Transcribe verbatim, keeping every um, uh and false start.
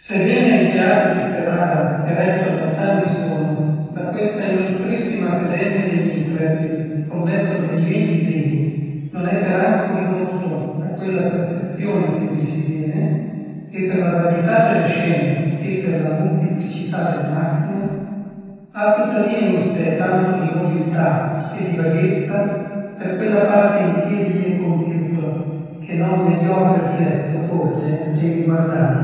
Sebbene il teatro di Ferrara eretto da San Sono, da questa illustrissima accademia degli increduli, convento dei geni veri, non è peraltro ridosso a quella perfezione che vi si viene, e per la vanità delle scene e per la multiplicità del massimo, ha tuttavia in sé tanto di nobiltà e di vaghezza per quella parte in piedi e compiuto, che non mediocre diretto forse devi guardare.